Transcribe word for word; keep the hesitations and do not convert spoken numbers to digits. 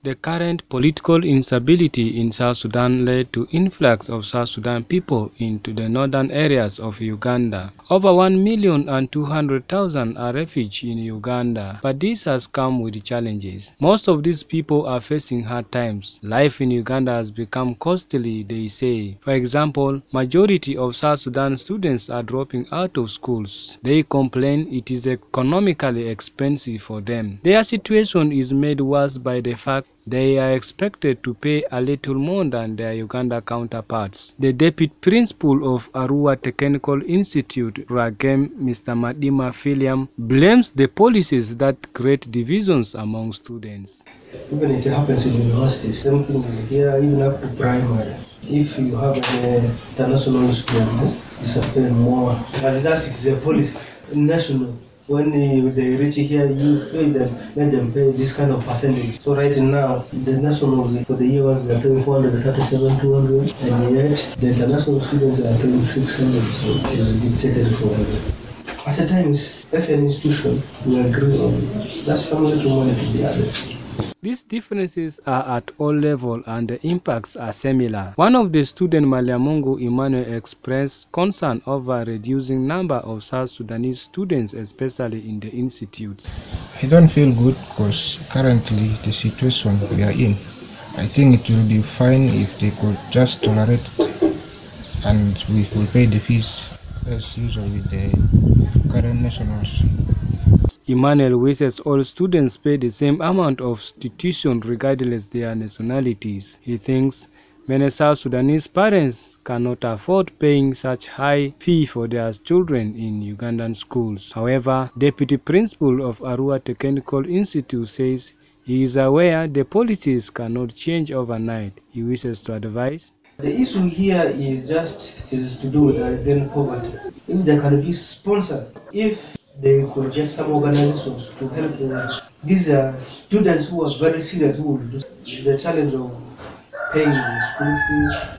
The current political instability in South Sudan led to influx of South Sudan people into the northern areas of Uganda. Over one million and two hundred thousand are refugees in Uganda, but this has come with challenges. Most of these people are facing hard times. Life in Uganda has become costly, they say. For example, majority of South Sudan students are dropping out of schools. They complain it is economically expensive for them. Their situation is made worse by the fact they are expected to pay a little more than their Uganda counterparts. The deputy principal of Arua Technical Institute, Ragem, Mister Madima Philiam, blames the policies that create divisions among students. Even it happens in universities, same thing is here, even up to primary. If you have an international student, it's a pay more. As that it's a policy, national. When they reach here, you pay them, let them pay this kind of percentage. So right now, the nationals for the year ones they are paying four hundred thirty-seven, two hundred, and yet the international students are paying six hundred. So it is dictated for them. At the times, as an institution, we agree on that's some little money to be added. These differences are at all levels and the impacts are similar. One of the students, Maliamungu Emmanuel, expressed concern over reducing number of South Sudanese students, especially in the institutes. I don't feel good because currently the situation we are in, I think it will be fine if they could just tolerate it and we will pay the fees as usual with the current nationals. Emmanuel wishes all students pay the same amount of tuition regardless their nationalities. He thinks many South Sudanese parents cannot afford paying such high fee for their children in Ugandan schools. However, Deputy Principal of Arua Technical Institute says he is aware the policies cannot change overnight. He wishes to advise. The issue here is just it is to do with again poverty. If they can be sponsored, if they could get some organizations to help them. These are students who are very serious who will do the challenge of paying the school fees.